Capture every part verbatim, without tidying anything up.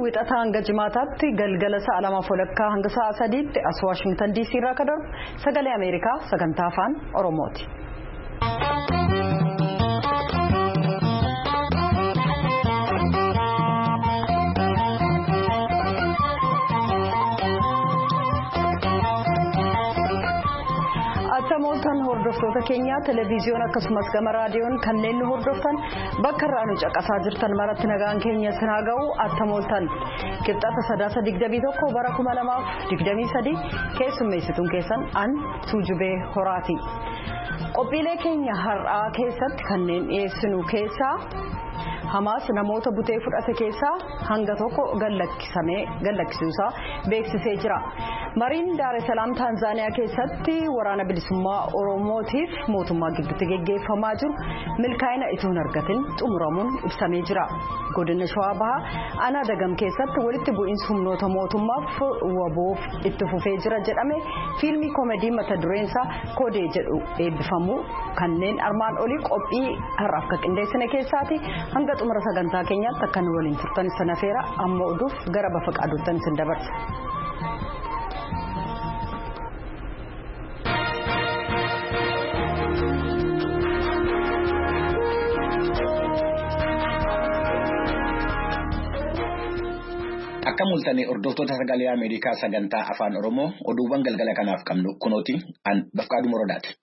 wixataa hanga jimaataatti galgala sa'a lamaaf walakkaa hanga sa'a sadiitti as Washington D C irraa kan darbu sagalee Ameerikaa sagantaa afaan Oromooti. Mooltan hordoftoota keenya televiziyoon akkasumas gama raadiyoon kanneen nu hordoftan bakka irraa nu caqasaa jirtan maratti nagaan keenya sinaa ga'u atta mooltan qixxaata sadaasa digdamii tokko bara kuma lamaaf digdamii sadii keessummeessituun keessan an Tuujubee Horaati. Qophiilee keenya har'aa keessatti kanneen dhiyeessinu keessaa Hamaas namoota butee fudhate keessaa hanga tokko gallakkisamee gallakkisuusaa beeksisee jira. Mariin Daar es Salaam Taanzaaniyaa keessatti waraana bilisummaa Oromootiif mootummaa gidduutti geggeeffamaa jiru milkaa'ina itoo hin argatin xumuramuun ibsamee jira. Godina Shawaa Bahaa Aanaa Dagam keessatti walitti bu'iinsi humnoota mootummaaf waboof itti fufee jira jedhame fiilmii koomedii mata dureen isaa Koodee jedhu eebbifamuu kanneen armaan olii qophii har'aaf kan qindeessine keessaati. Hanga xumura sagantaa keenyaatti akka nu waliin turtan sana feera amma oduuf gara bafa qaadottan isin dabarsa. Akka mul'atanii hordoftoota sagalee Ameerikaa sagantaa afaan Oromoo oduuwwan galgala kanaaf qabnu kunooti an Bafqaaduu Morodaati.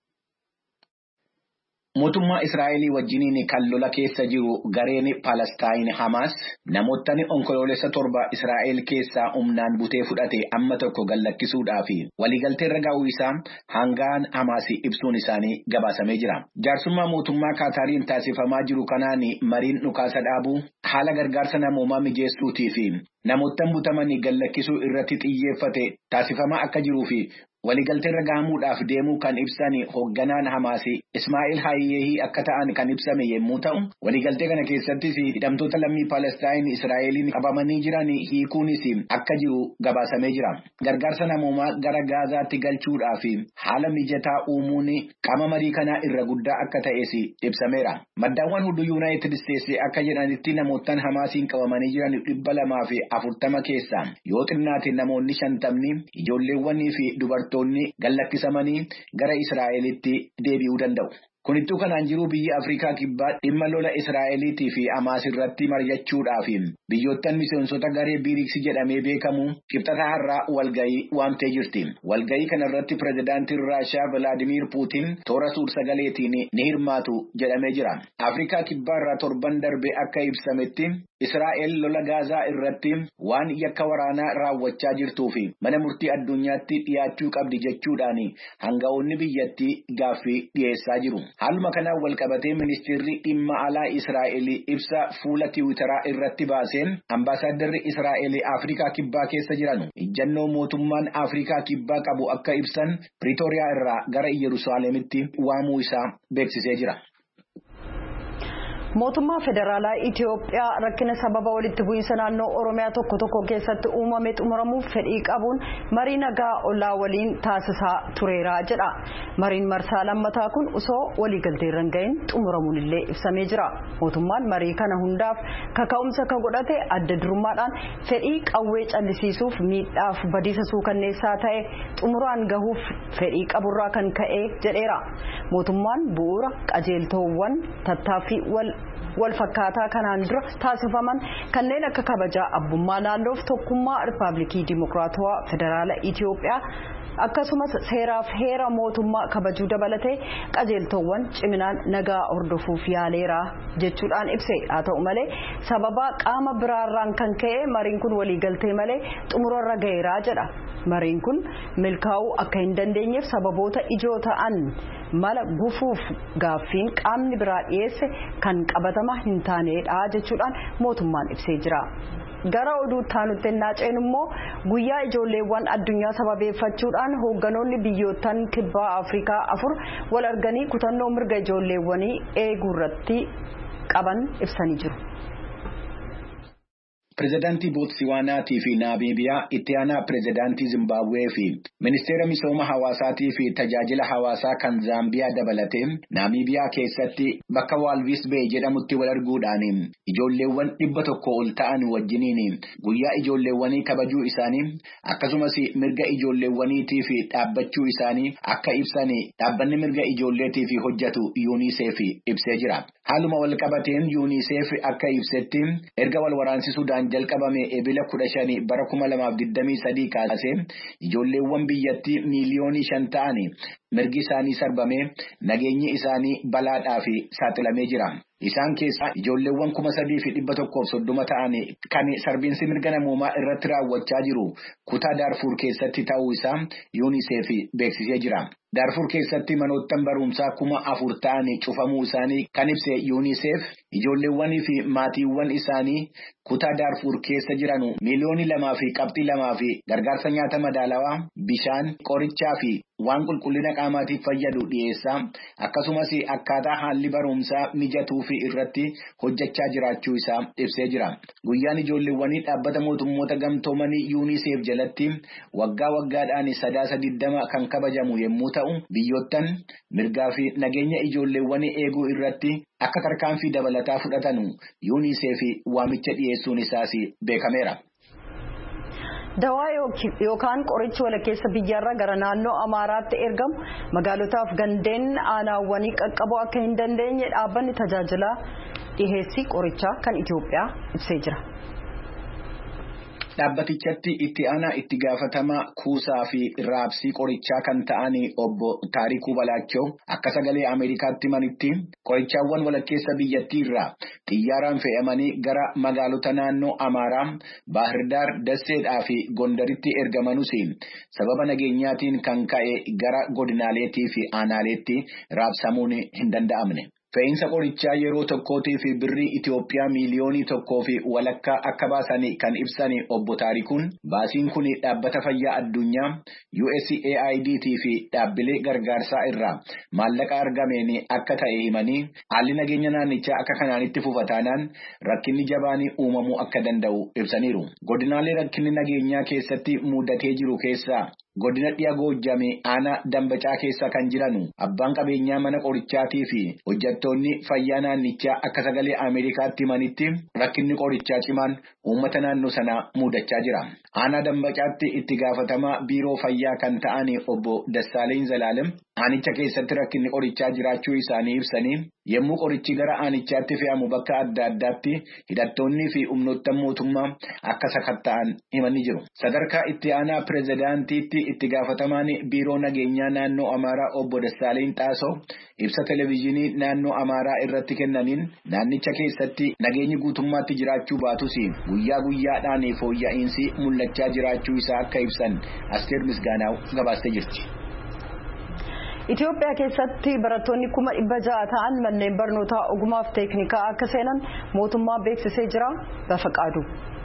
Mootummaa Israa'elii wajjiniin kan lola keessa jiru gareen Palestaayin Hamaas namoota onkoloolessa torba Israa'el keessaa humnaan butee fudhate amma tokko gallakkisuudhaaf waliigaltee irra ga'uu isaa hangaan Hamaas ibsuun isaanii gabaasamee jira. Jaarsummaa mootummaa Kaatariin taasifamaa jiru kanaan mariin dhukaasa dhaabuu haala gargaarsa namoomaa mijeessuutii fi namoota butamanii gallakkisuu irratti xiyyeeffate taasifamaa akka jiruu fi waliigaltee irra ga'amuudhaaf deemuu kan ibsan hoogganaan Hamaas Ismaa'eel Hayyehii akka ta'an kan ibsame yommuu ta'u waliigaltee kana keessattis hidhamtoota lammii Palestaayin Israa'eliin qabamanii jiran hiikuunis akka jiru gabaasamee jira. Gargaarsa namoomaa gara Gaazaatti galchuudhaaf haala mijataa uumuun qaama marii kanaa irra guddaa akka ta'es ibsameera. Maddaawwan hunduu Yuunaayitid Isteetsi akka jedhanitti namoota Hamaasiin qabamanii jiran dhibba lamaa fi afurtama keessaa yoo xinnaate namoonni shantamni ijoolleewwanii fi dubartoonni gallakkisamanii gara Israa'elitti deebi'uu danda'u. Kunittuu kanaan jiru biyya Afrikaa kibbaa dhimma lola Israa'eliitii fi Hamaas irratti mari'achuudhaaf biyyoottan miseensota garee Biriks jedhamee beekamu qibxata har'aa walgayii waamtee jirti. Walgayii kanarratti pirezidaantiin Raashiyaa Vilaadimiir Puutiin toora suur-sagaleetiin ni hirmaatu jedhamee jira. Afrikaa kibbaa irraa torban darbe akka ibsametti Israa'el lola Gaazaa irratti waan yakka waraanaa raawwachaa jirtuu fi mana murtii addunyaatti dhiyaachuu qabdi jechuudhaan hanga'oonni biyyattii gaaffii dhiyeessaa jiru. Haaluma kanaan walqabatee ministeerri dhimma alaa Israa'el ibsa fuula Tiwiitaraa irratti baaseen ambaasaaddarri Israa'el Afrikaa kibbaa keessa jiran ejjennoo mootummaan Afrikaa kibbaa qabu akka ibsan Piriitooriyaa irraa gara Yerusaalemitti waamuu isaa beeksisee jira. Mootummaa federaalaa Itiyoophiyaa rakkina sababa walitti bu'iinsa naannoo Oromiyaa tokko tokko keessatti uumame xumuramuuf fedhii qabuun marii nagaa ollaa waliin taasisaa tureera jedha. Mariin marsaa lammataa kun osoo waliigaltee irra hin gahin xumuramuun illee ibsamee jira. Mootummaan marii kana hundaaf kaka'umsa kan godhate adda durummaadhaan fedhii qawwee callisiisuuf miidhaaf badiisa suukanneessaa ta'e xumuraan gahuuf fedhii qaburraa kan ka'e jedheera. Mootummaan bu'uura qajeeltoowwan tattaaffii wal wal fakkaataa kanaan dura taasifaman kanneen akka kabajaa abbummaa naannoof tokkummaa Rippaabilikii Dimokiraatawaa Federaala Itiyoophiyaa akkasumas seeraaf heera mootummaa kabajuu dabalatee qajeeltoowwan ciminaan nagaa hordofuuf yaaleera jechuudhaan ibse. Haa ta'u malee sababa qaama biraarraan kan ka'e mariin kun waliigaltee malee xumurarra ga'eera jedha. Mariin kun milkaa'uu akka hin dandeenyeef sababoota ijoo ta'an mala gufuuf gaaffiin qaamni biraa dhiyeesse kan qabatama hin taanedha jechuudhaan mootummaan ibsee jira. Gara oduu taanutti naaceen immoo guyyaa ijoolleewwan addunyaa sababeeffachuudhaan hoogganoonni biyyoottan kibbaa Afrikaa afur wal arganii kutannoo mirga ijoolleewwanii eeguu irratti qaban ibsanii jiru. Pireezidaantii Bootsuwaanaatii fi Naamiibiyaa, itti aanaa pireezidaantii Zimbaabuwee fi ministeera misooma hawaasaatii fi tajaajila hawaasaa kan Zaambiyaa dabalatee Naamiibiyaa keessatti bakka Waalvis Bay jedhamutti wal arguudhaan ijoolleewwan dhibba tokko ol ta'an wajjiniin guyyaa ijoolleewwanii kabajuu isaanii akkasumas mirga ijoolleewwaniitii fi dhaabbachuu isaanii akka ibsan dhaabbanni mirga ijoolleetii fi hojjetu UNICEF ibsee jira. Haaluma wal qabateen UNICEF akka ibsetti erga wal waraansi Sudaan jalqabame ebila kudha shanii bara kuma lamaaf digdamii sadii kaasee ijoolleewwan biyyattii miiliyoonii shan ta'anii mirgi isaanii sarbamee nageenyi isaanii balaadhaaf saaxilamee jira. Isaan keessaa ijoolleewwan kuma sadii fi dhibba tokkoof soddoma ta'anii kan sarbiinsi mirga namoomaa irratti raawwachaa jiru kutaa Daarfuur keessatti ta'uu isaa UNICEF beeksisee jira. Daarfuur keessatti manoottan barumsaa kuma afur ta'anii cufamuu isaanii kan ibse UNICEF ijoolleewwanii fi maatiiwwan isaanii kutaa Daarfuur keessa jiran miiliyoonii lamaa fi qabxii lamaa fi gargaarsa nyaata madaalawaa, bishaan, qorichaa fi waan qulqullina qaamaatiif fayyadu dhiyeessaa akkasumas akkaataa haalli barumsaa mijatuu fi irratti hojjechaa jiraachuu isaa ibsee jira. Guyyaan ijoolleewwanii dhaabbata mootummoota gamtoomanii UNICEF jalatti waggaa waggaadhaan sadaasa digdama kan kabajamu yommuu ta'u biyyoottan mirgaa fi nageenya ijoolleewwanii eeguu irratti akka tarkaanfii dabalataa fudhatan UNICEF waamicha dhiyeessuun isaas beekameera. Dawaa yookaan qorichi walakkeessa biyyarraa gara naannoo Amaaraatti ergamu magaalotaaf gandeen aanaawwanii qaqqabuu akka hin dandeenye dhaabbanni tajaajila dhiheessii qorichaa kan Itoophiyaa ibsee jira. Dhaabbatichatti itti aanaa itti gaafatamaa kuusaa fi raabsii qorichaa kan ta'an obbo Taarikuu Balaachoo akka sagalee Ameerikaatti manitti qorichaawwan walakkeessa biyyattii irraa xiyyaaraan fe'amanii gara magaalota naannoo Amaaraa, Baahirdaar, Dasseedhaa fi Gondaritti ergamanus sababa nageenyaatiin kan ka'e gara godinaaleetii fi aanaaleetti raabsamuun hin danda'amne. Fe'insa qorichaa yeroo tokkootii fi birrii Itoophiyaa miiliyoonii tokkoo fi walakkaa akka baasan kan ibsan obbo Taarikuun baasiin kun dhaabbata fayyaa addunyaa U S A I D fi dhaabbilee gargaarsaa irraa maallaqa argameen akka ta'e himanii haalli nageenya naannichaa akka kanaanitti fufataanaan rakkinni jabaan uumamuu akka danda'u ibsaniiru. Godinaalee rakkinni nageenyaa keessatti mudatee jiru keessaa godina dhiyaa Goojjame aanaa Dambacaa keessa kan jiran abbaan qabeenyaa mana qorichaatii fi hojjettoonni fayyaa naannichaa akka sagalee Ameerikaatti himanitti rakkinni qorichaa cimaan uummata naannoo sanaa mudachaa jira. Aanaa Dambacaatti itti gaafatamaa biiroo fayyaa kan ta'an obbo Dassaaleen Zalaalem aanicha keessatti rakkinni qorichaa jiraachuu isaanii ibsanii yommuu qorichi gara aanichaatti fe'amu bakka adda addaatti hidhattoonni fi humnoottan mootummaa akka sakatta'an himanii jiru. Sadarkaa itti aanaa pireezidaantiitti itti gaafatamaan biiroo nageenyaa naannoo Amaaraa obbo Dassaaleen Xaasoo ibsa televezyiinii naannoo Amaaraa irratti kennaniin naannicha keessatti nageenyi guutummaatti jiraachuu baatus guyyaa guyyaadhaan fooyya'insi mul'achaa jiraachuu isaa akka ibsan Asteer Misgaanaaw gabaastee jirti. Itoophiyaa keessatti barattoonni kuma dhibba ja'a ta'an manneen barnootaa ogummaa fi teeknikaa akka seenan mootummaa beeksisee jira. Bafaqaadu.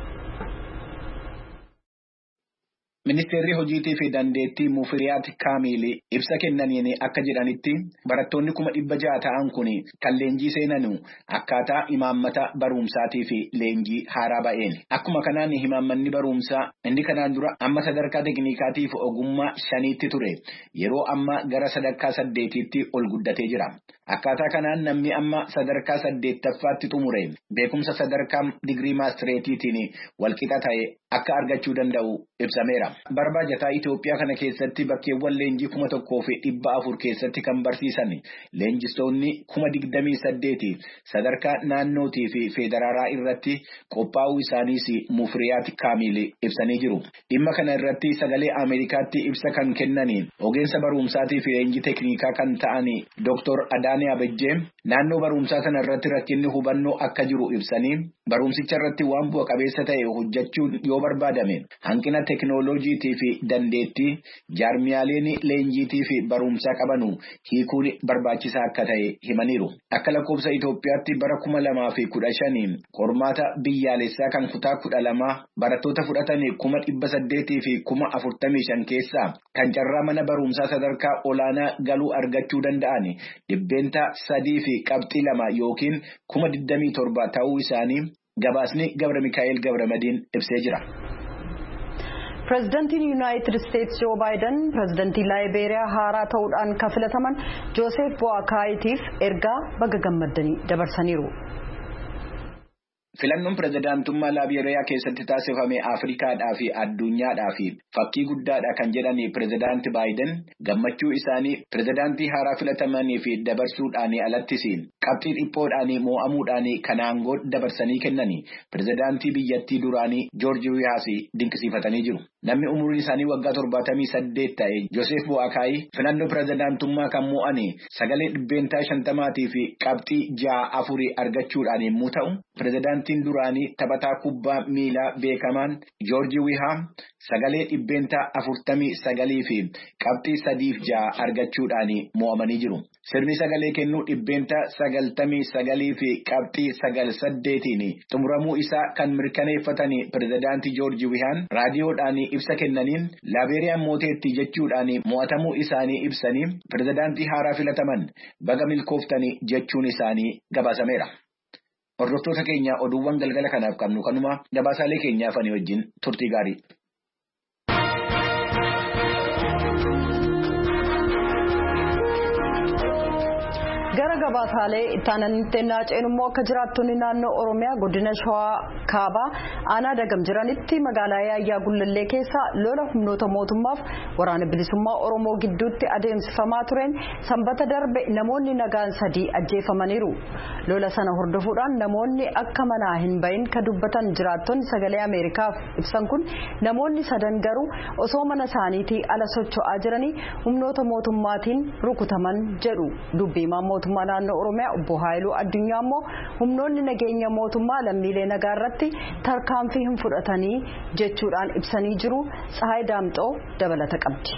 Ministeerri hojiitii fi dandeettii Mufiriyaat Kaamilii ibsa kennaniin akka jedhanitti barattoonni kuma dhibba ja'a ta'an kun kan leenjii seenanu akkaataa imaammata barumsaatii fi leenjii haaraa ba'een. Akkuma kanaan imaammanni barumsaa inni kanaan dura amma sadarkaa teeknikaatiif ogummaa shaniitti ture yeroo amma gara sadarkaa saddeetiitti ol guddatee jira. Akkaataa kanaan namni amma sadarkaa saddeettaffaatti xumure beekumsa sadarkaa digirii maastireetiitiin walqixa ta'e akka argachuu danda'u ibsameera. Barbaajataa Itoophiyaa kana keessatti bakkeewwan leenjii kuma tokkoo fi dhibba afur keessatti kan barsiisan leenjistoonni kuma digdamii saddeeti sadarkaa naannootii fi federaalaa irratti qophaa'uu isaaniis Mufiriyaat Kaamilii ibsanii jiru. Dhimma kana irratti sagalee Ameerikaatti ibsa kan kennaniin ogeessa barumsaatii fi leenjii teeknikaa kan ta'an Doktor Adaanee Abejjee naannoo barumsaa sana irratti rakkinni hubannoo akka jiru ibsanii barumsicha irratti waan bu'a qabeessa ta'e hojjechuun yoo barbaadame hanqina teeknooloojiitii fi dandeettii jaarmiyaaleen leenjiitii fi barumsaa qabanu hiikuun barbaachisaa akka ta'e himaniiru. Akka lakkoofsa Itoophiyaatti bara kuma lamaa fi kudha shaniin qormaata biyyaalessaa kan kutaa kudha lamaa barattoota fudhatan kuma dhibba saddeetii fi kuma afurtamii shan keessaa kan carraa mana barumsaa sadarkaa olaanaa galuu argachuu danda'an dhibbeenta sadii fi qabxii lama yookiin kuma digdamii torba ta'uu isaanii gabaasni Gabra Mikaa'el Gabramadiin ibsee jira. Pireezidantiin Yuunaayitid Isteetsi Joo Baayiden pireezidantii Laayibeeriyaa haaraa ta'uudhaan kan filataman Joosef Bo'aakaayitiif ergaa baga gammaddanii dabarsaniiru. Filannoon pirezidaantummaa Laayibeeriyaa keessatti taasifame Afrikaadhaa fi addunyaadhaa fi fakkii guddaadha kan jedhan pirezidaanti Baayiden gammachuu isaanii pirezidaantii haaraa filatamanii fi dabarsuudhaan alattisiin qabxii dhiphoodhaan moo'amuudhaan kan aangoo dabarsanii kennanii pirezidaantii biyyattii duraanii Joorji Wiyaasii dinqisiifatanii jiru. Namni umuriin isaanii waggaa torbaatamii saddeet ta'e Joosef Bo'aakaayii filannoo pirezidaantummaa kan moo'anii sagalee dhibbeentaa shantamaatii fi qabxii ja'a afurii argachuudhaan yommuu ta'u pirezidaantiin duraanii taphataa kubbaa miilaa beekamaan Joorji Wiyaa sagalee dhibbeentaa afurtamii sagalii fi qabxii sadiif ja'a argachuudhaan moo'amanii jiru. Sirni sagalee kennuu dhibbeentaa sagaltamii sagalii fi qabxii sagal saddeetiin xumuramuu isaa kan mirkaneeffatan pirezidaantii Joorji Wiyaan raadiyoodhaan ibsa kennaniin Laayibeeriyaan mooteetti jechuudhaan mo'atamuu isaanii ibsanii pirezidaantii haaraa filataman baga milkooftanii jechuun isaanii gabaasameera. Hordoftoota keenya oduuwwan galgala kanaaf qabnu kanuma gabaasaalee keenyaaf ani wajjin turtii gaarii. Gara gabaasaalee ittaananitti naannoo immoo akka jiraattonni naannoo Oromiyaa godina Shawaa Kaabaa aanaa dagam jiranitti magaalaa Yaayyaa Gullallee keessa lola humnoota mootummaaf waraana bilisummaa Oromoo gidduutti adeemsifamaa tureen sanbata darbe namoonni nagaan sadii ajjeefamaniiru. Lola sana hordofuudhaan namoonni akka manaa hin bahin ka dubbatan jiraattonni sagalee Ameerikaaf ibsan kun namoonni sadan garuu osoo mana isaaniitii ala socho'aa jiranii humnoota mootummaatiin rukutaman jedhu dubbii mootummaa naannoo Oromiyaa obbo Haayiluu Addunyaa immoo humnoonni nageenya mootummaa lammiilee nagaa irratti tarkaanfii hin fudhatanii jechuudhaan ibsanii jiru. Tsahaay Daamxoo dabalata qabdi.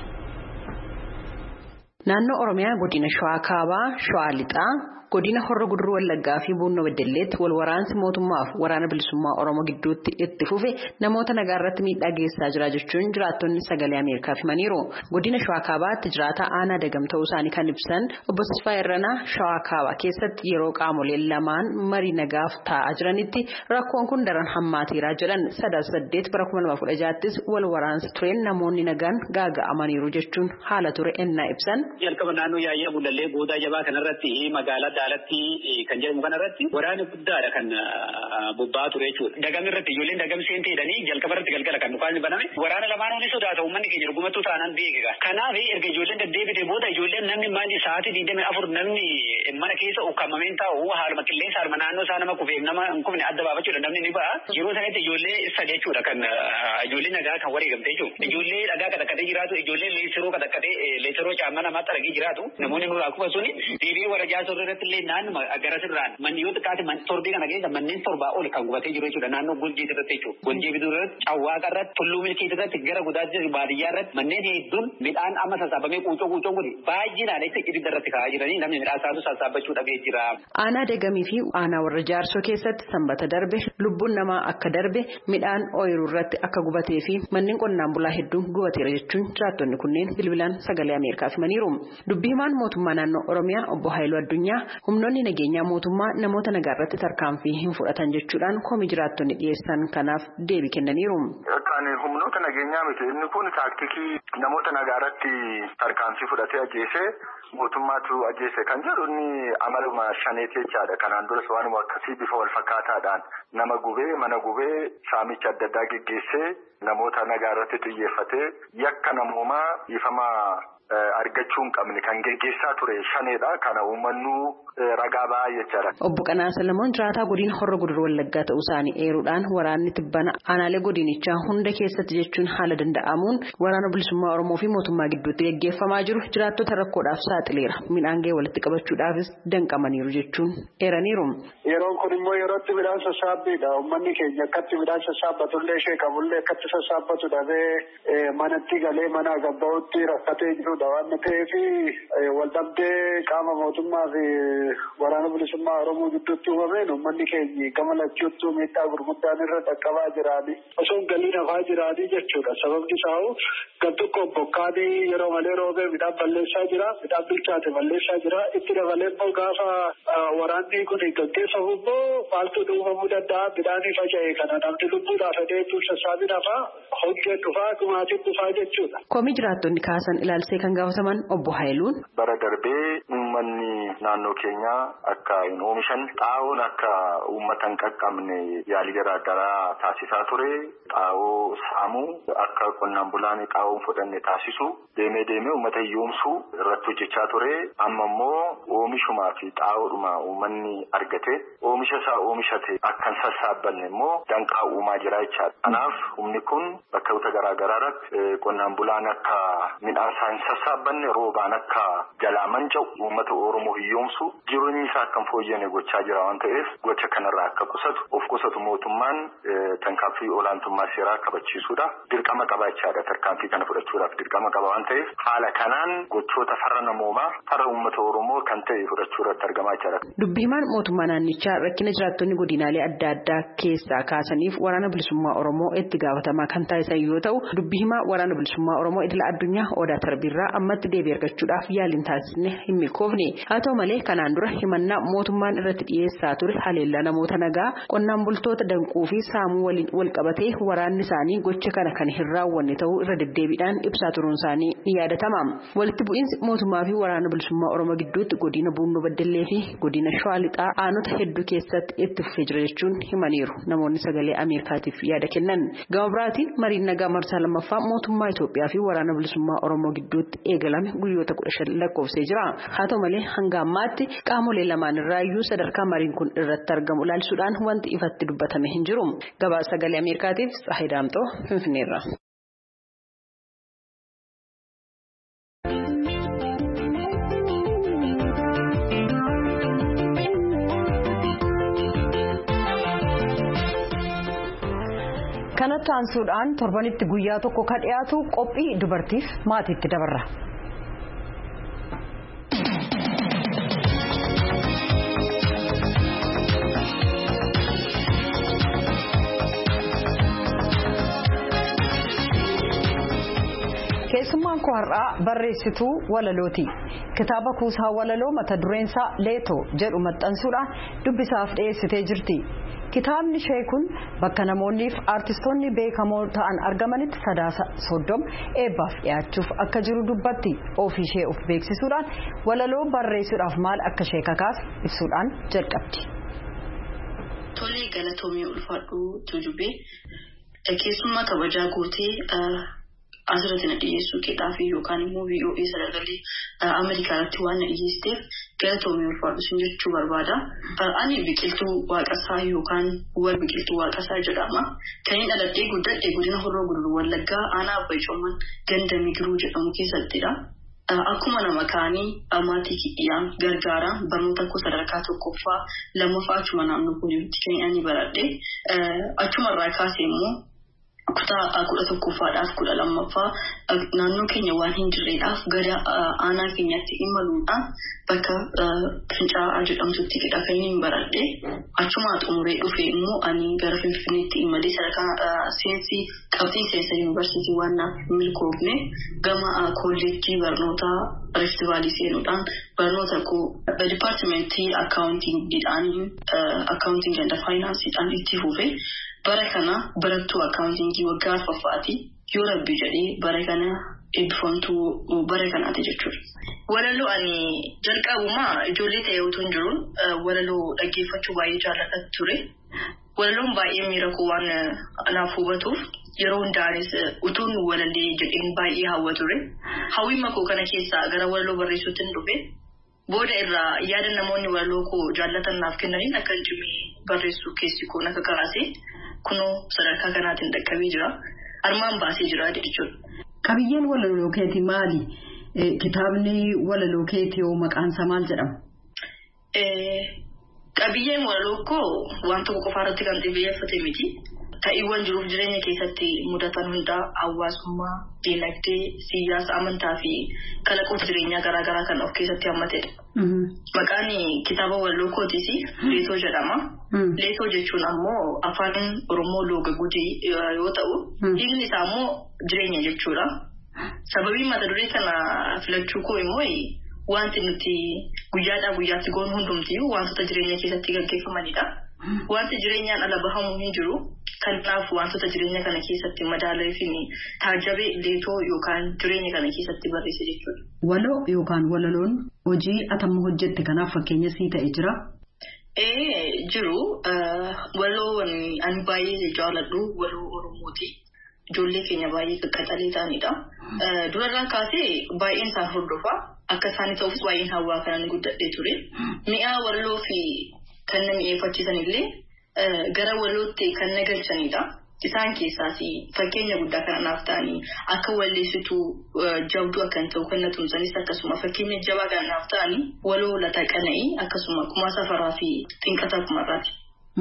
Naannoo Oromiyaa godina Shawaa Kaabaa, Shawaa Lixaa, godina Horra Guduruu Wallaggaa fi Buunoo Beddelleetti wal waraansi mootummaaf waraana bilisummaa Oromoo gidduutti itti fufe namoota nagaa irratti miidhaa geessaa jira jechuun jiraattonni sagalee Ameerikaaf himaniiru. Godina Shawaa Kaabaatti jiraataa aanaa dagam ta'uu isaanii kan ibsan obbo Tasfaa Irranaa Shawaa Kaabaa keessatti yeroo qaamoleen lamaan marii nagaaf taa'aa jiranitti rakkoon kun daran hammaateeraa jedhan sadaasa saddeet bara kuma lamaaf kudha jahattis wal waraansi tureen namoonni nagaan gaaga'amaniiru jechuun haala ture ennaa ibsan. Jalqaba naannoo Yaayyaa Gullallee boodaa jabaa kanarratti magaalaa Daalatti kan jedhamu kanarratti waraana guddaadha kan bobba'aa ture jechuudha. Dagam irratti ijoolleen dagam seentee jedhanii jalqaba irratti galgala kan dhukaasni baname waraana lamaanuu ni sodaata uummanni keenya dhugumattuu taanaan beekega. Kanaaf erga ijoolleen deddeebite booda ijoolleen namni maali sa'aatii digdamii afur namni mana keessa ukkamameen taa'u haaluma qilleensa haaluma naannoo isaa nama kufeef nama hin kufne adda baafachuudha namni ni ba'a. Yeroo sanatti ijoollee sadii jechuudha kan ijoollee nagaa kan wareegamte jechuudha. Ijoollee dhagaa qadaqqatee jiraatu ijoollee leesiroo qadaqqatee leesiroo caammaa namaatti argee jiraatu namoonni nurraa kufa suni deebi'ee warra jaasoo irratti illee naannuma gara sirraan manni yoo xiqqaate torbee kana keessa manneen torbaa ol kan gubatee jiru jechuudha naannoo Goljeet irratti jechuudha. Goljeet biduu irratti Cawwaaqa irratti Tulluu Milkeet irratti gara Gudaajii baadiyyaa irratti manneen hedduun midhaan amma sassaabamee quucoo quucoo godhe baay'inaan itti ibidda irratti ka'aa jiranii namni midhaan isaatu sassaabbachuu dhabee jira. Aanaa Dagamii fi aanaa warra Jaarsoo keessatti sanbata darbe lubbuun namaa akka darbe midhaan ooyiruu irratti akka gubatee fi manneen qonnaan bulaa hedduun gubateera jechuun jiraattonni kunneen bilbilaan sagalee Ameerikaaf himaniiru. Dubbii himaan mootummaa naannoo Oromiyaa obbo Haayiluu Addunyaa humnoonni nageenyaa mootummaa namoota nagaa irratti tarkaanfii hin fudhatan jechuudhaan komii jiraattonni dhiyeessan kanaaf deebii kennaniiru. Humnoota nageenyaa miti inni kun taaktikii namoota nagaa irratti tarkaanfii fudhatee ajjeesee mootummaatu ajjeese kan jedhu inni amaluma shaneeti jechaadha. Kanaan duras waanuma akkasii bifa wal fakkaataadhaan nama gubee mana gubee saamicha adda addaa geggeessee namoota nagaa irratti xiyyeeffatee yakka namoomaa ifamaa argachuu hin qabne kan geggeessaa ture shaneedha. Kana uummannu ragaa ba'aa jechaadha. Obbo Qanaa Salamoon jiraataa godina Horra Guduruu Wallaggaa ta'uu isaanii eeruudhaan waraanni tibbana aanaalee godinichaa hunda keessatti jechuun haala danda'amuun waraana bilisummaa Oromoo fi mootummaa gidduutti geggeeffamaa jiru jiraattota rakkoodhaaf saaxileera. Midhaan ga'ee walitti qabachuudhaafis danqamaniiru jechuun eeraniiru. Yeroon kun immoo yerootti midhaan sassaabbiidha. Uummanni keenya akkatti midhaan sassaabatullee ishee qabullee akkatti sassaabbatu dhabee manatti galee mana gabba'utti rakkatee jiru qabnudha waan ta'eef waldhabdee qaama mootummaa fi waraana bilisummaa Oromoo gidduutti uumameen uummanni keenya gama lachuutti miidhaa gurguddaan irra dhaqqabaa jiraani. Osoo galii nafaa jiraanii jechuudha. Sababni isaa gam tokko bokkaanii yeroo malee roobee midhaan balleessaa jira. Midhaan bilchaate balleessaa jira. Itti dabalee immoo gaafa waraanni kun gaggeeffamu immoo maaltu uumamuu danda'a. Midhaanii faca'e kana namni lubbuudhaaf adeemtuuf sassaabii nafaa hojjetu dhufaa dhumaatiin dhufaa jechuudha. Komii jiraattonni kaasan ilaalsee kan gaafataman obbo Haayiluun. Bara darbee uummanni naannoo keenyaa akka hin oomishan xaa'oon akka uummata hin qaqqabne yaalii garaa garaa taasisaa ture. Xaa'oo saamuu akka qonnaan bulaan xaa'oon fudhanne taasisu deemee deemee uummata hiyyoomsuu irratti hojjechaa ture. Amma immoo oomishumaa fi xaa'oodhuma uummanni argate oomisha isaa oomishate akka hin sassaabbanne immoo danqaa uumaa jira jechaadha. Kanaaf humni kun bakka garaa garaa irratti qonnaan bulaan akka midhaan isaa hin sassaabbanne roobaan akka jalaa manca'u uummata Oromoo hiyyoomsu jireenyi isaa akka hin fooyyane gochaa jira waan ta'eef gocha kanarraa akka qusatu of qusatu mootummaan tarkaanfii olaantummaa seeraa kabachiisuudha. Dirqama qabaachaadha tarkaanfii kana fudhachuudhaaf dirqama qaba waan ta'eef haala kanaan gochoota farra namoomaa farra uummata Oromoo kan ta'e fudhachuudhaaf argamaa jira. Dubbii himaan mootummaa naannichaa rakkina jiraattonni godinaalee adda addaa keessaa kaasaniif waraana bilisummaa Oromoo itti gaafatamaa kan taasisan yoo ta'u dubbii himaa waraana bilisummaa Oromoo idila addunyaa Odaa Tarbirraa ammatti deebii argachuudhaaf yaaliin taasisne hin milkoofne. Haa ta'u malee kanaan dura himannaa mootummaan irratti dhiyeessaa ture haleellaa namoota nagaa qonnaan bultoota danquu fi saamuu waliin wal qabatee waraanni isaanii gocha kana kan hin raawwanne ta'uu irra deddeebiidhaan ibsaa turuun isaanii ni yaadatama. Walitti bu'iinsi mootummaa fi waraana bilisummaa Oromoo gidduutti godina Buunoo Beddellee fi godina Shawaa Lixaa aanota hedduu keessatti itti fufee jira jechuun himaniiru namoonni sagalee Ameerikaatiif yaada kennan. Gama biraatiin mariin nagaa marsaa lammaffaa mootummaa Itoophiyaa fi waraana bilisummaa Oromoo gidduutti eegalame guyyoota kudha shan lakkoofsee jira. Haa ta'u malee hanga ammaatti qaamolee lamaan irraayyuu sadarkaa mariin kun irratti argamu ilaalchisuudhaan wanti ifatti dubbatame hin jiru. Gabaasa sagalee Ameerikaatiif Tsahayi Daamxoo Finfinneerra. Kanatti aansuudhaan torbanitti guyyaa tokko kan dhiyaatu qophii dubartiif maatiitti dabarra. Keessummaan koo har'aa barreessituu walalooti. Kitaaba kuusaa walaloo mata dureensaa Leetoo jedhu maxxansuudhaan dubbisaaf dhiyeessitee jirti. Kitaabni ishee kun bakka namoonni fi aartistoonni beekamoo ta'an argamanitti sadaasa soddoma eebbaaf dhiyaachuuf akka jiru dubbatti. Ofii ishee of beeksisuudhaan walaloo barreessuudhaaf maal akka ishee kakaase ibsuudhaan jalqabdi. Tolee galatoomii ulfaadhu Tujubee keessummaa kabajaa gootee asirratti na dhiyeessuu keedhaaf yookaan immoo V O A sagalee Ameerikaatti waan na dhiyeesteef galatoomii ulfaadhu sin jechuu barbaada. Ani biqiltuu waaqasaa yookaan wal biqiltuu waaqasaa jedhama. Kan inni dhaladhee guddadhee godina Horroo Guduruu Wallaggaa aanaa Abbaa Icooman ganda Migiruu jedhamu keessattidha. Akkuma nama kaanii maatii kiyyaan gargaara barnoota koo sadarkaa tokkoffaa lammaffaa achuma naannoo Pooliyooti kan inni baradhee achumarraa kaasee immoo kutaa kudha tokkoffaadhaaf kudha lammaffaa naannoo keenya waan hin jirreedhaaf gara aanaa keenyatti imaluudhaan bakka Fincaa'aa jedhamtutti kan inni baradhe achuma xumuree dhufe immoo ani gara Finfinneetti imalee sadarkaa seensi qabxii seensa yuunivarsiitii waan naaf milkoofne gama kolleejjii barnoota Rift Valley seenuudhaan barnoota koo dipaartimentii akkaawuntiingiidhaan akkaawuntiing and faayinaansiidhaan itti fufe. Bara kana barattuu akkaawuntiingii waggaa arfaffaati yoo rabbi jedhee bara kana eebbifamtuu bara kanaati jechuudha. Walaloo ani jalqabumaa ijoollee ta'ee utuu hin jiruun walaloo dhaggeeffachuu baay'ee jaalladha ture. Walaloon baay'ee miira koo waan anaaf hubatuuf yeroo hundaanis utuun walallee jedheen baay'ee hawwa ture. Hawwiima koo kana keessaa gara walaloo barreessuutti hin dhufe. Booda irraa yaada namoonni walaloo koo jaallatan naaf kennaniin akka cimee barreessuu keessi koo naka karaase. Kunoo sadarkaa kanaatiin dhaqqabee jira. Armaan baasee jira jechuudha. Qabiyyeen walaloo keetii maali? Kitaabni walaloo keetii yoo maqaan isaa maal jedhama? Qabiyyeen walaloo koo waan tokko qofa irratti kan xiyyeeffate miti. ta'iiwwan jiruuf jireenya keessatti mudatan hundaa hawaasummaa, diinagdee, siyaasa, amantaa fi kalaqoota jireenyaa garaagaraa kan of keessatti hammatedha. Maqaan kitaaba waloo kootiis Leetoo jedhama. Leetoo jechuun ammoo afaan Oromoo looga gudii yoo ta'u, hiikni isaa ammoo jireenya jechuudha. Sababii mata duree kana filachuu koo immoo wanti nuti guyyaadhaa guyyaatti goonu hundumtii wantoota jireenya keessatti gaggeeffamanidha. Wanti jireenyaan ala bahamu hin jiru. Kanaaf wantoota jireenya kana keessatti madaalee fi taajabee leetoo yookaan jireenya kana keessatti barreesse jechuudha. Waloo yookaan walaloon hojii atamma hojjette kanaaf fakkeenya sii ta'e jira? Ee jiru. Waloo ani baay'ee jaaladhu waloo Oromooti. Ijoollee keenya baay'ee qaqqaxalee ta'anidha. Durarraa kaasee baay'een isaan hordofa. Akka isaanii ta'uuf baay'een hawaa kanaan guddadhee ture. Mi'a waloo fi kan na mi'eeffachiisan illee gara walootti kan na galchanidha. Isaan keessaas fakkeenya guddaa kan anaaf ta'anii akka walleessituu jabduu akkan ta'u kan na tumsanis akkasuma fakkeenya jabaa kan anaaf ta'anii waloo lataa qana'ii akkasuma kumaa safaraa fi xinqataa kumarraati.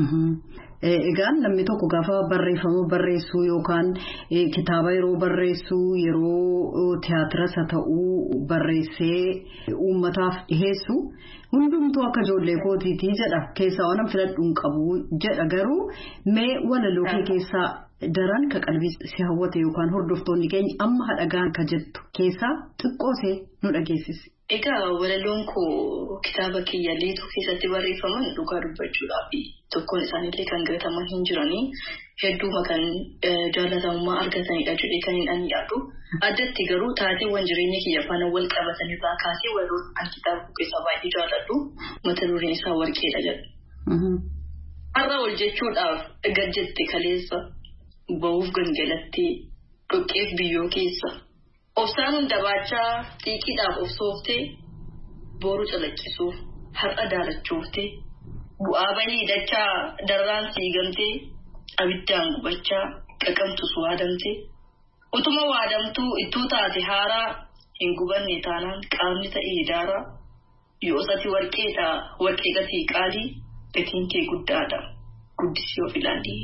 Egaan namni tokko gaafa barreeffama barreessuu yookaan kitaaba yeroo barreessuu yeroo tiyaatiras haa ta'uu barreessee uummataaf dhiheessu hundumtuu akka ijoollee kootiitii jedha keessaa waan filadhuun qabu jedha garuu mee walaloo kee keessaa daran ka qalbii si hawwate yookaan hordoftoonni keenya amma hadhagaan ka jettu keessaa xiqqoosee nu dhageessisi. Egaa walaloon koo kitaaba kiyya Leetoo keessatti barreeffaman dhugaa dubbachuudhaaf tokkoon isaaniillee kan gataman hin jiranii hedduuma kan jaalatamummaa argatanidha jedhee kan hin yaadu. Addatti garuu taateewwan jireenya kiyya faana wal qabatanirraa kaasee walaloon ani kitaaba keessaa baay'ee jaaladhu mata dureen isaa warqeedha jedha. Har'a wal jechuudhaaf gad jette kaleessa ba'uuf gangalattee dhoqqeef biyyoo keessa. Obsaan hunda baachaa xiiqiidhaaf of sooftee boru calaqqisuuf har'a daalachuuftee bu'aa bahii dachaa darraan siigamtee abiddaan gubachaa qaqamtus waadamtee utuma waadamtuu ittuu taate haaraa hin gubanne taanaan qaamni ta'ee daaraa yoo sati warqeedhaa warqee gatii qaalii gatiin kee guddaadha guddisii of ilaalii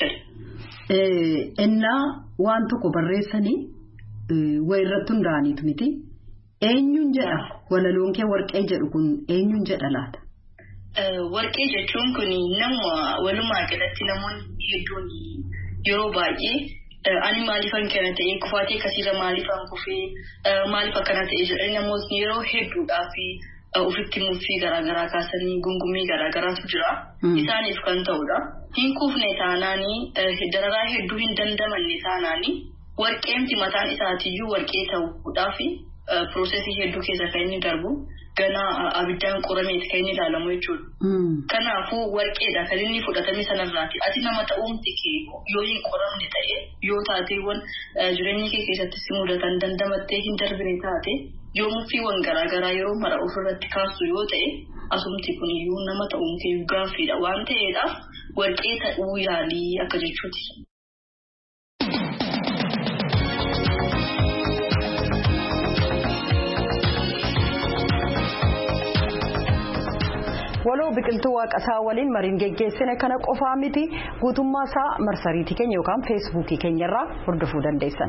jedha. Innaa waan tokko barreessanii. Wayirratti hundaa'aniitu miti. Eenyuun jedha walaloon kee warqee jedhu kun eenyuun jedha laata? Warqee jechuun kun nama walumaa galatti namoonni hedduun yeroo baay'ee ani maaliifan kana ta'e kufaatee akkasiirra maaliifan kufee maaliif akkana ta'e jedhanii namoonni yeroo hedduudhaaf ofitti muffii garaagaraa kaasanii gungummii garaagaraatu jira. Isaaniif kan ta'udha. Hin kufne taanaanii dararaa hedduu hin dandamanne taanaanii. Warqeemti mataan isaatiiyyuu warqee ta'uudhaaf piroosesii hedduu keessa kan inni darbu gana abiddaan qorameeti kan inni ilaalamu jechuudha. Kanaafuu warqeedha kan inni fudhatame sanarraati. Ati nama ta'uumti kee yoo hin qoramne ta'e yoo taateewwan jireenya kee keessatti si mudatan dandamattee hin darbine taate yoo muffiiwwan garaagaraa yeroo mara ofirratti kaasu yoo ta'e asumti kun iyyuu nama ta'uun kee gaaffiidha waan ta'eedhaaf warqee ta'uu yaalii akka jechuuti. Waloo biqiltuu waaqasaa waliin mariin geggeessine kana qofaa miti guutummaa isaa marsariitii keenya yookaan feesbuukii keenyarraa hordofuu dandeessan.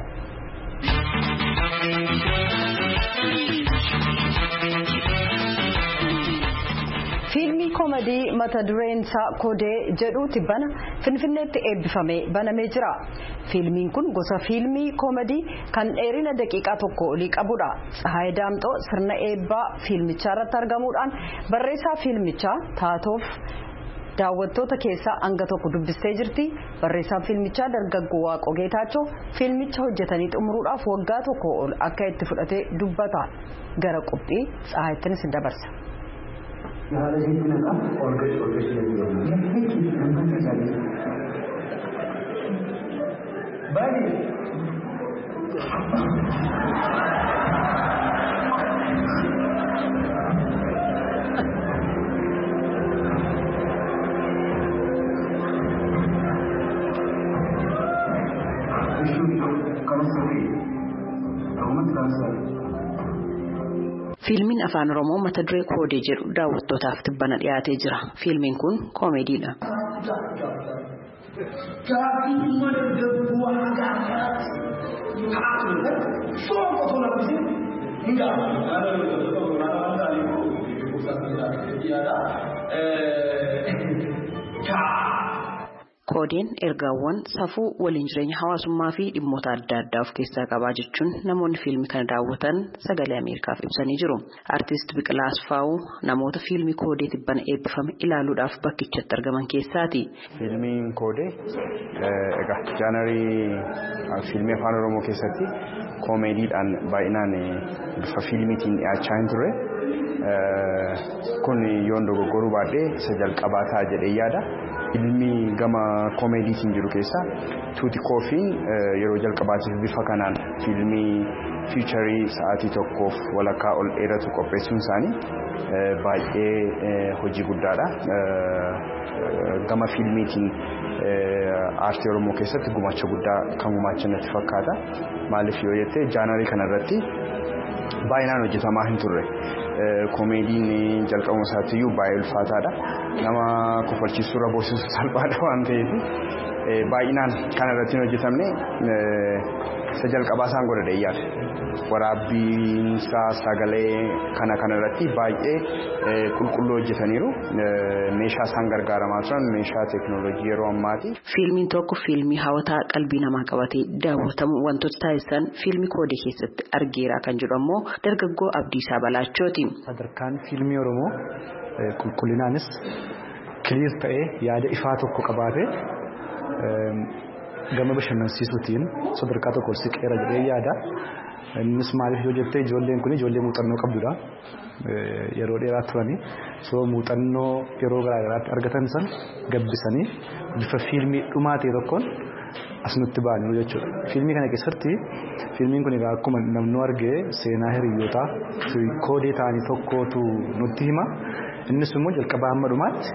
Fiilmii koomedii mata dureen isaa Kodee jedhu tibbana Finfinneetti eebbifamee banamee jira. Fiilmiin kun gosa fiilmii koomedii kan dheerina daqiiqaa tokko olii qabudha. Tsahaayii Daamxoo sirna eebbaa fiilmichaa irratti argamuudhaan barreessaa fiilmichaa taatoof daawwattoota keessaa hanga tokko dubbistee jirti. Barreessaan fiilmichaa dargaggoo Waaqoo Geetaachoo fiilmicha hojjetanii xumuruudhaaf waggaa tokko ol akka itti fudhatee dubbata. Gara qophii Tsahaayittinis dabarsa. Yaada jechuun akka olgeessu olgeessu jedhamu. Baay'ee. Fiilmiin afaan Oromoo mata duree Koodee jedhu daawwattootaaf tibbana dhiyaatee jira. Fiilmiin kun koomeediidha. Gaaffii mana darbuwwan gaafaat haadha soo qotoon abisi hin gaafa. Haadha yoo ta'u tokko naannoo waan ta'aniif kuusaa fi yaada. Koodeen ergaawwan safuu waliin jireenya hawaasummaa fi dhimmoota adda addaa of keessaa qabaa jechuun namoonni fiilmii kana daawwatan sagalee Ameerikaaf ibsanii jiru. Artiist Biqilaa Asfaawuu namoota fiilmii koodee tibbana eebbifame ilaaluudhaaf bakkichatti argaman keessaati. Fiilmiin koodee egaa jaanarii fiilmii afaan Oromoo keessatti koomeediidhaan baay'inaan bifa fiilmiitiin dhiyaachaa hin turre. Kun yoon dogoggoruu baadhee isa jalqabaa ta'a jedhee yaada. Filmii gama koomeediitiin jiru keessa Tuuti Koofiin yeroo jalqabaatiif bifa kanaan fiilmii fiicharii sa'aatii tokkoof walakkaa ol dheeratu qopheessuun isaanii baay'ee hojii guddaadha. Gama fiilmiitiin aartii Oromoo keessatti gumaacha guddaa kan gumaachan natti fakkaata. Maaliif yoo jettee jaanarii kanarratti baay'inaan hojjetamaa hin turre. Koomeediin jalqabuma isaatiiyyuu baay'ee ulfaataadha. Nama kofalchiisuu boosisu salphaadha waan ta'eef baay'inaan kan irratti hin hojjetamne isa jalqabaa isaan godha deeyyaadha. Waraabbiinsaa sagalee kana kana irratti baay'ee qulqulluu hojjetaniiru. Meeshaa isaan gargaaramaa turan meeshaa teekinooloojii yeroo ammaati. Fiilmiin tokko fiilmii hawwataa qalbii namaa qabatee daawwatamu wantoota taasisan fiilmii koodee keessatti argeera kan jedhu ammoo dargaggoo Abdiisaa Balaachooti. Sadarkaan fiilmii Oromoo qulqullinaanis kiliir ta'ee yaada ifaa tokko qabaatee gama bashannansiisuutiin sadarkaa tokko siqeera jedhee yaada. Innis maaliif yoo jettee ijoolleen kun ijoollee muuxannoo qabdudha. Yeroo dheeraa turanii soo muuxannoo yeroo garaa garaatti argatan san gabbisanii bifa fiilmii dhumaa ta'e tokkoon as nutti ba'anii jechuudha. Fiilmii kana keessatti fiilmiin kun egaa akkuma namni argee seenaa hiriyyootaa koodee ta'anii tokkootu nutti hima. Innis immoo jalqabaa hamma dhumaatti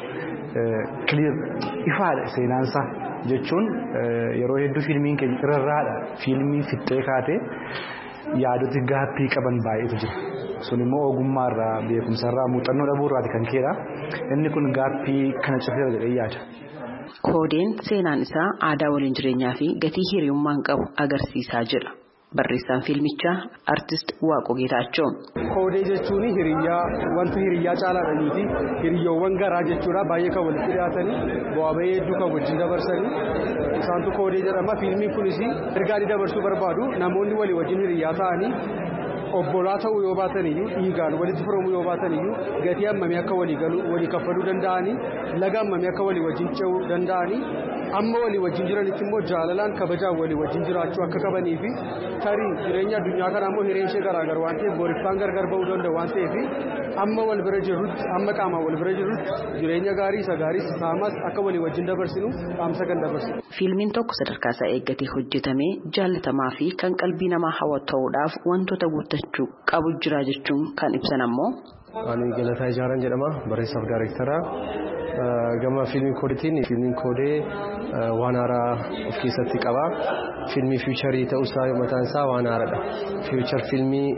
kiliir ifaadha seenaansaa jechuun yeroo hedduu fiilmiin keenya irraadha. Fiilmii fixxee kaatee yaadoti gaaffii qaban baay'eetu jira. Sun immoo ogummaarraa beekumsarraa muuxannoo dhabuurraati kan keedha. Inni kun gaaffii kana cufeera jedhee yaada. Koodeen seenaan isaa aadaa waliin jireenyaa fi gatii hiriyummaan qabu agarsiisaa jira. Barreessaan fiilmichaa Artiist Waaqoo Geetaachoo. Koodee jechuun hiriyyaa wanti hiriyyaa caalaadha nuti hiriyyoowwan garaa jechuudha baay'ee kan walitti dhiyaatanii bu'aa bahii hedduu kan wajjin dabarsanii isaantu koodee jedhama. Fiilmiin kunis ergaa dabarsuu barbaadu namoonni walii wajjin hiriyyaa ta'anii obbolaa ta'uu yoo baatan iyyuu dhiigaan walitti firoomuu yoo baatan iyyuu gatii hammamii akka walii galuu walii kaffaluu danda'anii laga hammamii akka walii wajjin ce'uu danda'anii amma walii wajjin jiranitti immoo jaalalaan kabajaan walii wajjin jiraachuu akka qabanii fi tarii jireenya addunyaa kana immoo hireen ishee garaagaru waan ta'eef boriffaan gargar ba'uu danda'u waan ta'eef amma wal bira jirrutti amma qaamaan wal bira jirrutti jireenya gaarii isa gaarii saamas akka walii wajjin dabarsinu dhaamsa kan dabarsinu. Fiilmiin tokko sadarkaa isaa eeggatee hojjetamee jaalatamaa fi kan qalbii namaa hawwatu ta'uudhaaf wantoota guuttachuu qabu jira jechuun kan ibsan ammoo. Ani Galataa Ijaaran jedhama barreessaaf daayirektara. Gama fiilmii koodeetiin fiilmiin koodee waan haaraa of keessatti qaba. Fiilmii fiicharii ta'uusaa mataan isaa waan haaraadha. Fiichar fiilmii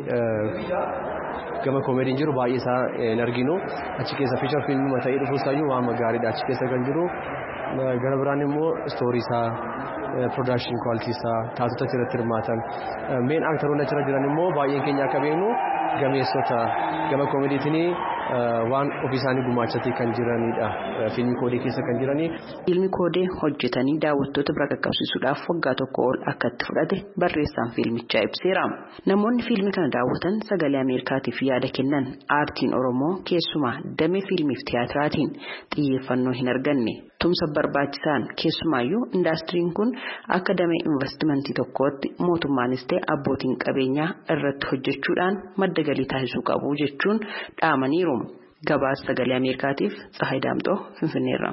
gama koomeediin jiru baay'ee isaa hin arginu. Achi keessa fiichar fiilmii mataa dhufuusaayyuu waan gaariidha. Achi keessa kan jiru gara biraan immoo istoorii isaa production quality isaa taatota irratti hirmaatan meen aktaroonni achirra jiran immoo baay'een keenya akka beeknu gameessota gama koomeediitiin waan ofiisaanii gumaachatee kan jiranidha. Fiilmii koodee keessa kan jiranii. Fiilmii koodee hojjetanii daawwattoota bira qaqqabsiisuudhaaf waggaa tokko ol akka itti fudhate barreessaan fiilmichaa ibseera. Namoonni fiilmii kana daawwatan sagalee Ameerikaatiif yaada kennan aartiin Oromoo keessumaa damee fiilmiif tiyaatiraatiin xiyyeeffannoo hin arganne. Tumsa barbaachisaan keessumaayyuu indaastiriin kun akka damee investimentii tokkootti mootummaanis ta'e abbootiin qabeenyaa irratti hojjechuudhaan madda galii taasisuu qabu jechuun dhaamaniiru. Gabaasa sagalee Ameerikaatiif Tsahaay Daamxoo Finfinneerra.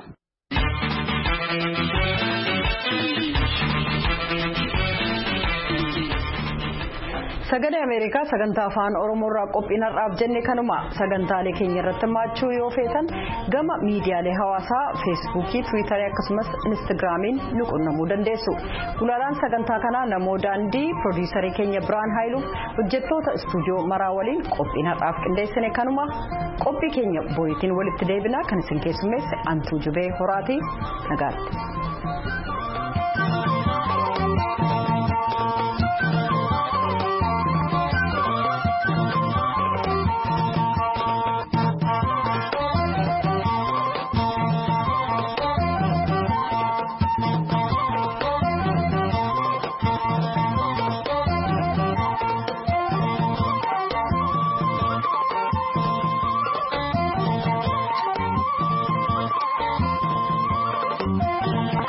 Sagalee Ameerikaa sagantaa afaan Oromoo irraa qophiinarraaf jenne kanuma sagantaalee keenya irratti maachuu yoo feetan gama miidiyaalee hawaasaa feesbuukii tiwiitarii akkasumas inistigraamiin nu qunnamuu dandeessu. Gulaalaan sagantaa kanaa namoo daandii piroodiisarii keenya Biraan Haayiluu hojjettoota istuudiyoo maraa waliin qophiinarraaf qindeessine kanuma qophii keenya booyitiin walitti deebinaa kan isin keessummeesse Antuu Jubee Horaatii nagaatti.